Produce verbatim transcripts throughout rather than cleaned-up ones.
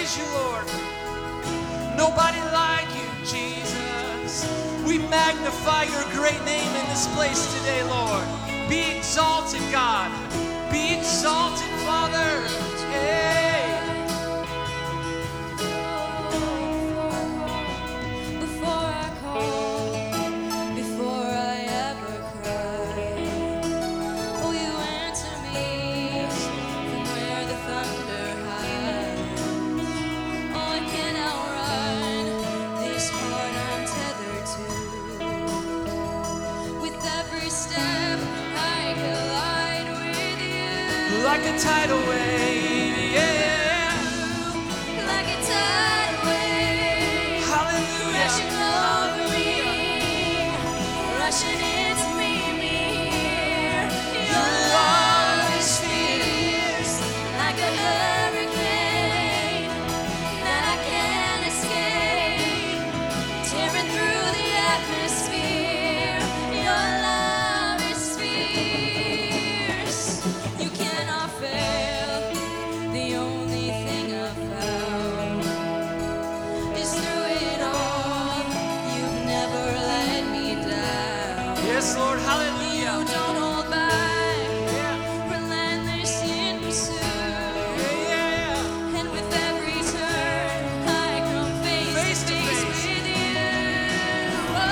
praise you, Lord. Nobody like you, Jesus. We magnify your great name in this place today, Lord. Be exalted, God. Be exalted, Father. Hey. Like a tidal wave, yeah. Like a tidal wave. Hallelujah. Rushing over me, rushing into me, me here. Your love is fierce, like a hurricane that I can't escape, tearing through the atmosphere. Your love is fierce. You cannot fail. The only thing I've found is through it all, you've never let me down. Yes, Lord, You hallelujah. don't hold back, Yeah, relentless in pursuit. yeah, yeah. And with every turn, I come face, Face to to face, face. with you. Oh,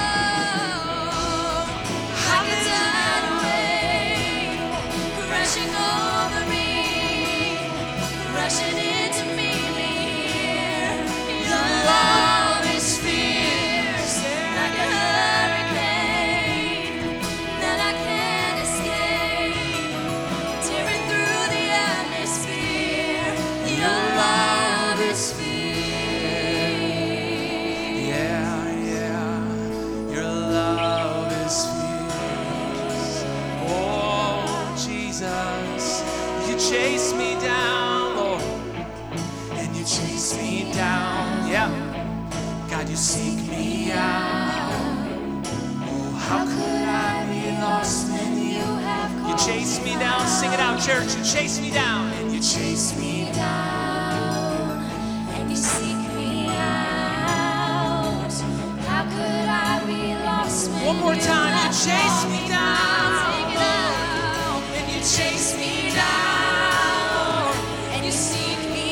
like a tidal wave, crashing over me, rushing into me, me here. Your love is fierce, like a hurricane that I can't escape, tearing through the atmosphere. Your love is fierce. Yeah, yeah. Your love is fierce. Oh, Jesus, you chase me down, Lord, and you chase me down. Yeah, God, you seek me out. Oh, how could I be lost when you have you chase me down? Sing it out, church. You chase me down, and you chase me down, and you seek me out. How could I be lost when One more time, you have chase called me down. Sing it out, and you chase me down, and you seek me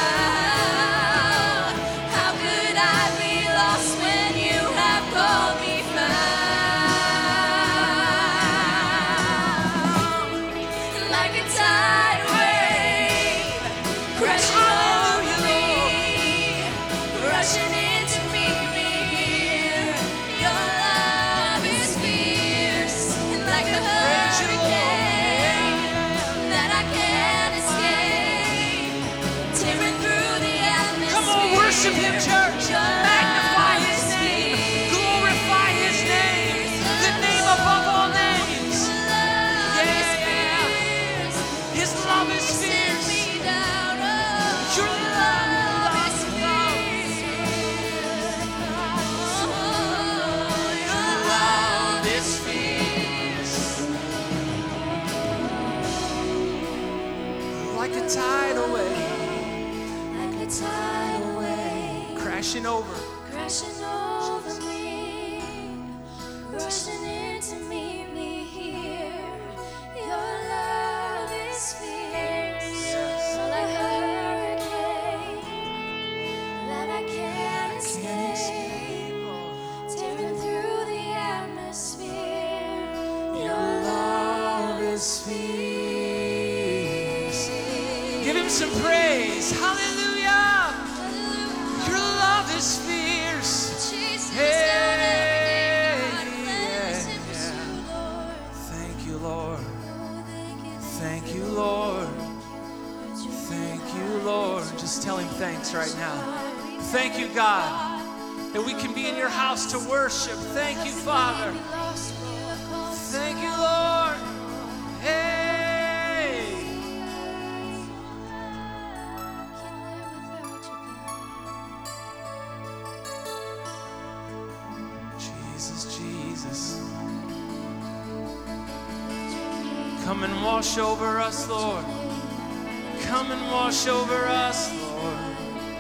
out. How could I be lost when you have called me found? Like a tidal wave, crashing over me, rushing into me, me here. Your love is fierce, and like a hurricane that I can't escape, tearing through the atmosphere. Come on, worship him, church. Magnify his name. Glorify his name. The name above all names. Yeah, yeah. His love is fierce. Your love is fierce. Your love is fierce. Like a tidal wave Like a tidal wave, crashing over. crashing over me, rushing into me, me here. Your love is fierce, like a hurricane that I can't escape, tearing through the atmosphere. Your love is fierce. Give him some praise. Hallelujah. Your love is fierce. Jesus, Hey, down every day, God, yeah, relentless in yeah. pursuit, Lord. Thank you, Lord. Oh, thank you, Thank you, Lord. Thank you, Lord. Just tell him thanks right now. Thank you, God, that we can be in your house to worship. Thank you, Father. Thank you, Lord. Hey. Jesus, Jesus. Come and wash over us, Lord. Come and wash over us, Lord.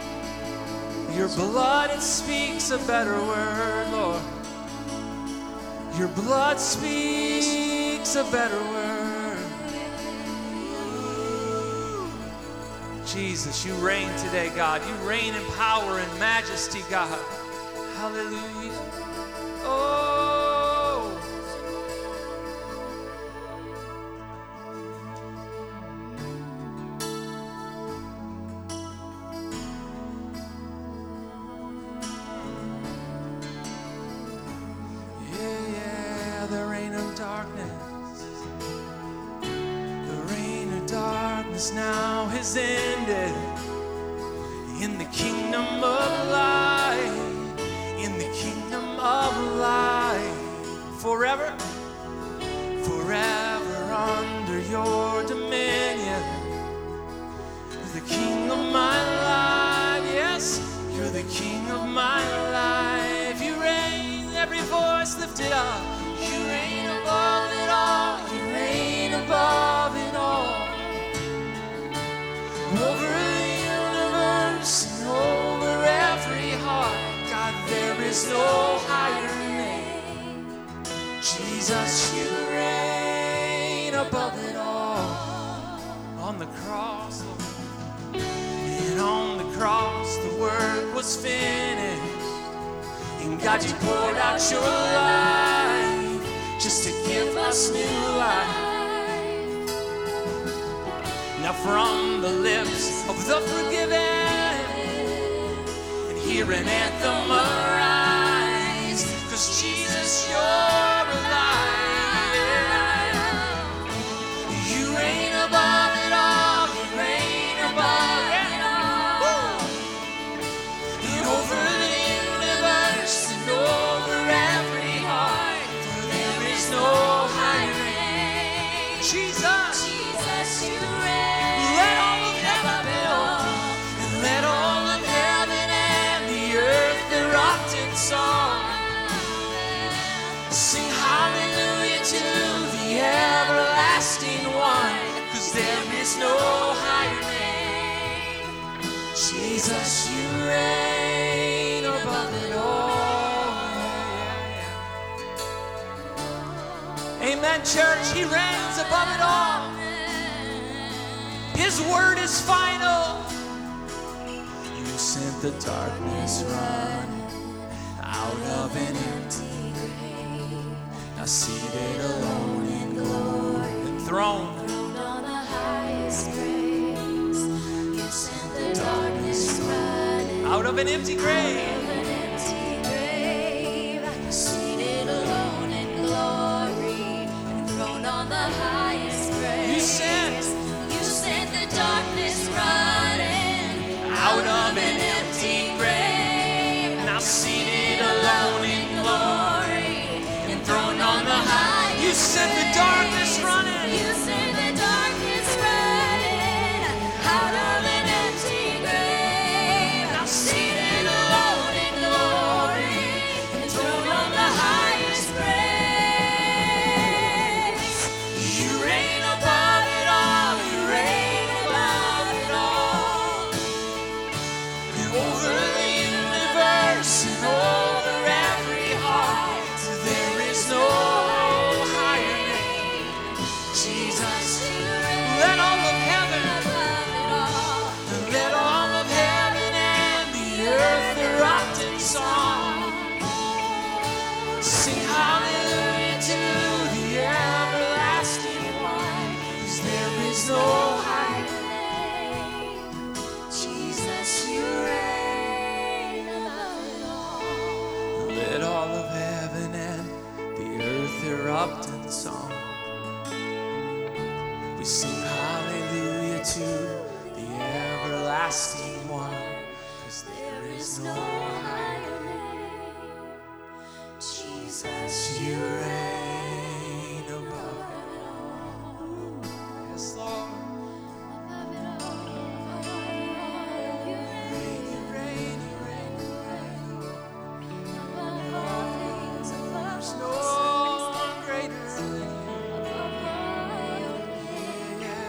Your blood, it speaks a better word, Lord. Your blood speaks a better word. Jesus, you reign today, God. You reign in power and majesty, God. Hallelujah. Oh. Yeah, yeah, the reign of darkness. The reign of darkness now has ended. In the kingdom of light. In the kingdom of light, forever, forever under your dominion. You're the king of my life, yes, you're the king of my life. You reign, every voice lifted up. You reign above it all, you reign above it all. Over the universe and over every heart. God, there is no higher name. Jesus, you reign above it all. On the cross, Lord. And on the cross, the work was finished. And God, you poured out your life just to give us new life. Now from the lips of the forgiven, hear an anthem arise, 'cause Jesus, you're alive. You reign above it all, you reign above it all. And over the universe and over every heart, for there is no higher name. Jesus, Jesus, you reign. let all of heaven all, and let all of heaven and the earth erupt in song. Sing hallelujah to the everlasting one, 'cause there is no higher name. Jesus, you reign above it all. Amen, church. He reigns above it all. His word is final. You sent the darkness running out of an empty grave. Now seated alone in glory, enthroned On the highest praise, you sent the darkness running out of an empty grave. of an empty grave, seated alone in glory, enthroned on the highest praise. You sent, you sent the darkness running out of an empty grave. Now seated alone in glory, enthroned on the high. You sent the darkness running. You sent the darkness running out of an empty grave. Now Seated alone in glory, enthroned on the highest praise. You reign above it all. You reign above it all. And over the universe and over every heart, there is no higher name. Jesus, let all of heaven, let all of heaven and the earth erupt in song. Sing hallelujah to the everlasting one, 'cause there is no higher name. Jesus, you reign above it all. Let all of heaven and the earth erupt in song. We sing hallelujah to the everlasting one, 'cause there is no higher name. Jesus, you reign above it all. Yes, Lord. You reign, you reign, you reign, you reign. There's no one greater than you.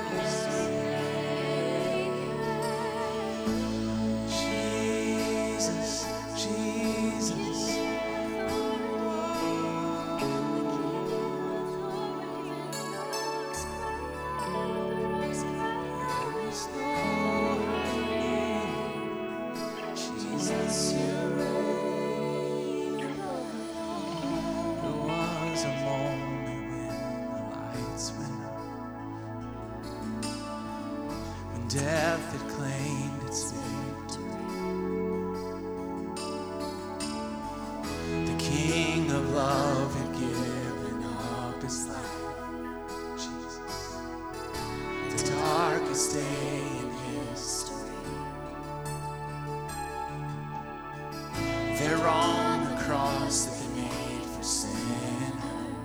cross that they made for sinners.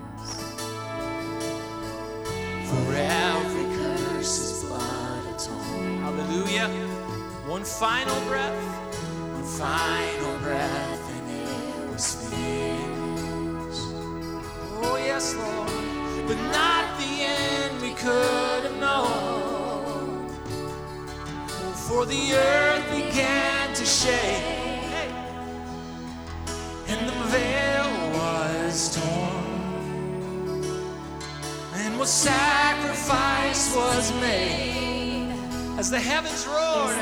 For every curse his blood atoned. Hallelujah. One final breath, one final breath, and it was finished. Oh yes, Lord, but not the end we could have known. For the earth began to shake, and the veil was torn, and what sacrifice was made as the heavens roared.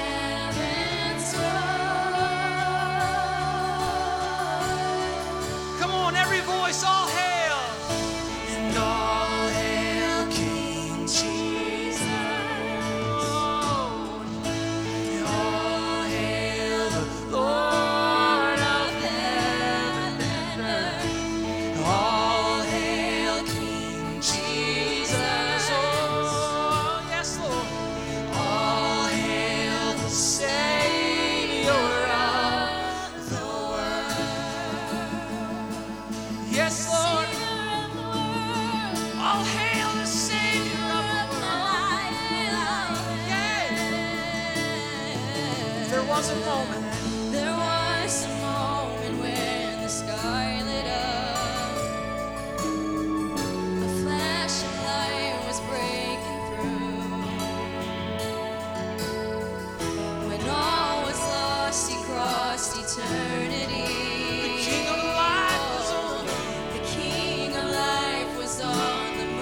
Come on, every voice, all hail, and all hail King Jesus. Oh, and all hail the Lord of heaven and earth. All hail King Jesus. Oh, yes, Lord. All hail the Savior of the world. Yes, Lord. All hail the Savior of the world. Yeah. There was a moment. There was a moment when the sky lit up. A flash of light was breaking through. When all was lost, he crossed eternity. The King of life was on. The King of life was on the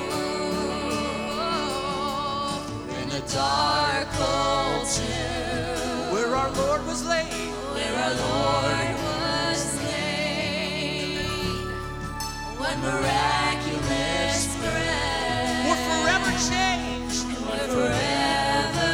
move. In a dark cold tomb, Where our Lord was laid. where our Lord was laid, one miraculous breath, We're forever changed. we're forever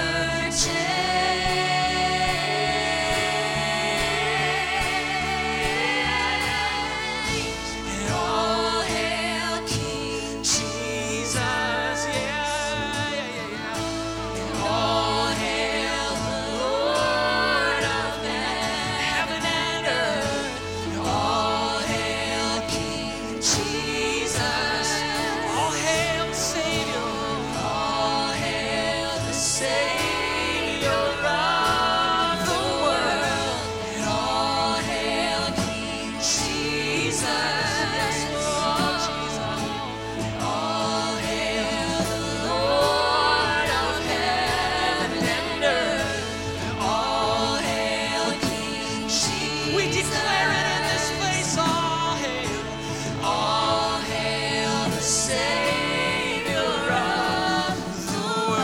changed. And all hail King Jesus. Yeah, yeah, yeah, yeah. And all hail the Lord of heaven and earth. And all hail King Jesus. All hail the Savior. All hail the Savior of the world. And all hail King Jesus. Yes, Lord Jesus. And all hail the Lord of heaven and earth. And all hail King Jesus. We declare it in this place. All hail. All hail the Savior of the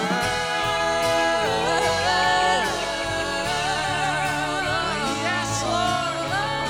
world. Yes, Lord.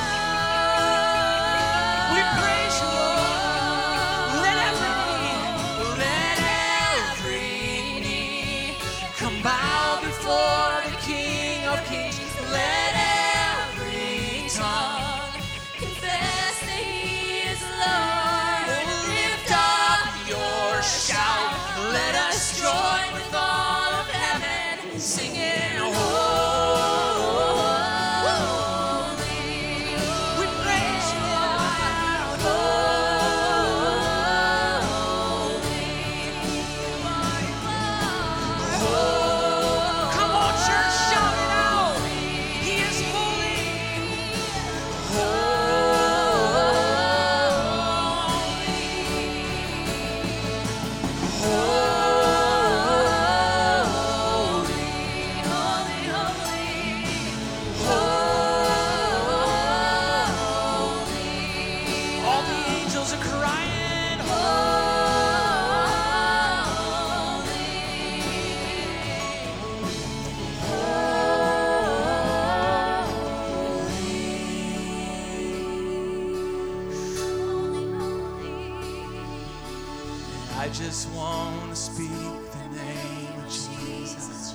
We praise you, Lord. Let every knee, let every knee come bow before the King of Kings. Let every tongue Confess that he is Lord. lift up your shout. Let us join with all of heaven, singing holy. We praise you, Lord. Come on, church, shout it out. He is holy. All the angels are crying. I just want to speak the name of Jesus.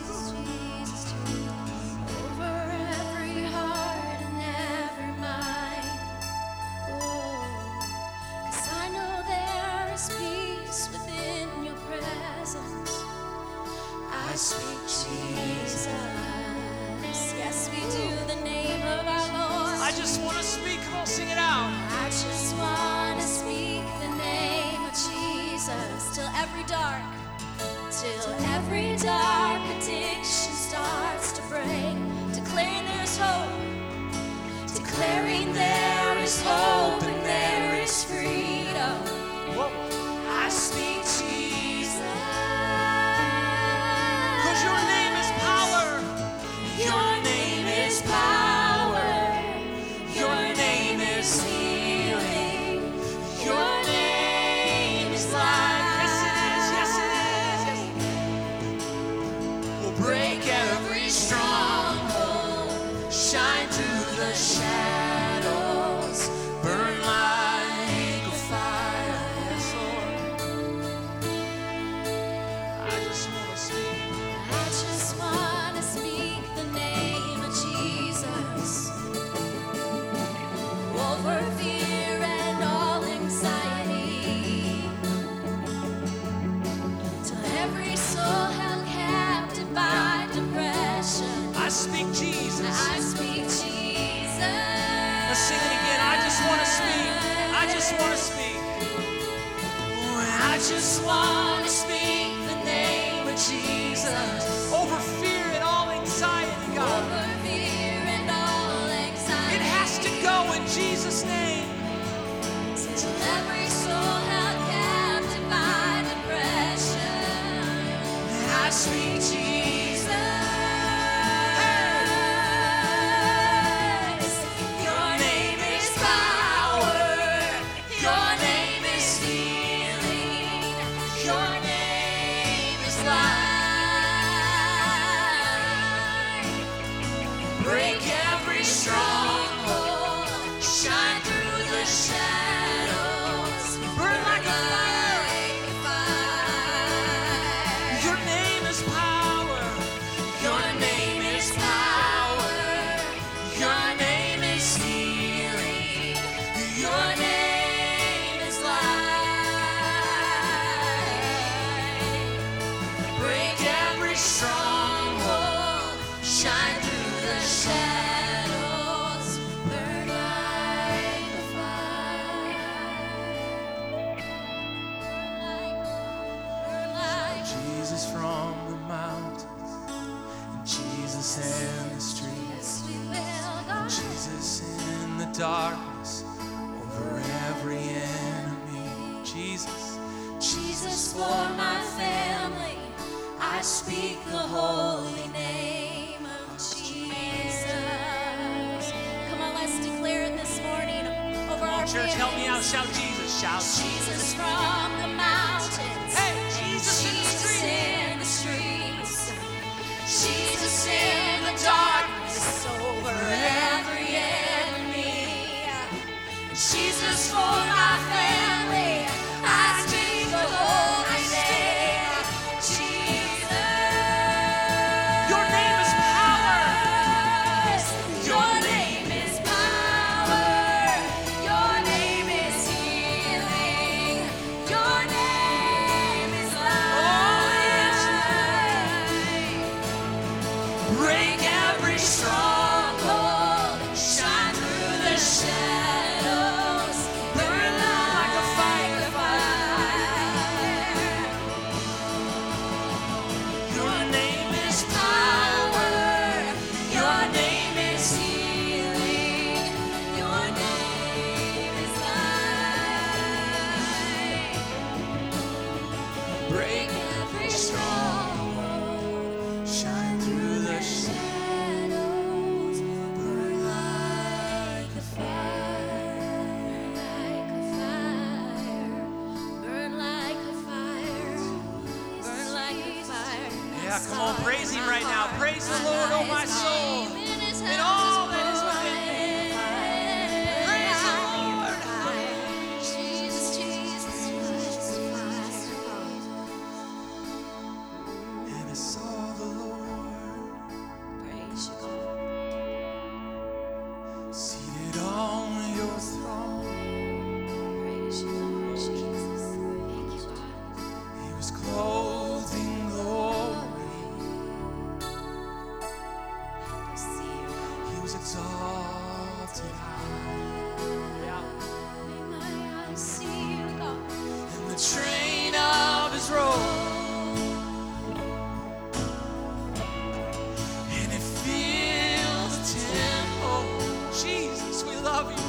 Over every heart and every mind. Oh, 'cause I know there is peace within your presence. I speak Jesus. Yes, we do, the name of our Lord. I just want to speak people. Sing it out. I just want to speak the name of Jesus till every dark, till every dark addiction starts to break. Declaring there's hope, declaring there is hope and there is freedom. Whoa. I speak Jesus. 'Cause your name is power. Your name is power. Your name is healing. Your name is life. Yes, it is. Yes, it is. Yes. We'll break every stronghold, shine through the shadows, burn like a fire. Yes, Lord. I just want to speak. I just want to speak the name of Jesus over fear and all anxiety, till every soul held captive by depression. I speak Jesus. I speak Jesus. Let's sing it again. I just want to speak. I just want to speak. I just want to speak the name of Jesus Over fear and all anxiety, God. over fear and all anxiety. It has to go in Jesus' name. Till every soul held captive by depression. I speak Jesus. Your name is power. Your name is healing. Your name is life. Break every stronghold. Shine through the shadows. Burn like a fire. Like a fire. Your name is power. Your name is power. Your name is healing. Your name is life. Break every stronghold. Shine through the shadows. Burn like a fire. Burn like Jesus from the mountains, and Jesus in the streets, we will go. Jesus in the darkness, over every enemy. Jesus, Jesus for my family, I speak the holy name of Jesus. Come on, let's declare it this morning over our church, help me out. families. Shout Jesus. Shout Jesus from the mountains. Hey, Jesus in the Jesus streets. in the streets. Jesus in the darkness over every enemy. Jesus for my family, I speak the holy name. Jesus. Your name is power. Your name is power. Your name is healing. Your name is life. Break every stronghold. Shine through the shadows. Burn like a fire. Your name is power. Your name is healing. Your name is life. Break every stronghold. Shine through the Shadows burn like a fire, like a fire, burn like a fire, burn like a fire. Yeah, come on, praise Him right now. Praise the Lord, oh my soul, and all that is within me. Praise the Lord. Jesus, Jesus, Jesus, fire. And I saw the Lord Praise you, God. seated on your throne. Praise you, Lord Jesus. Thank you, God. He was clothed in glory. Help us see you, God. He was love you.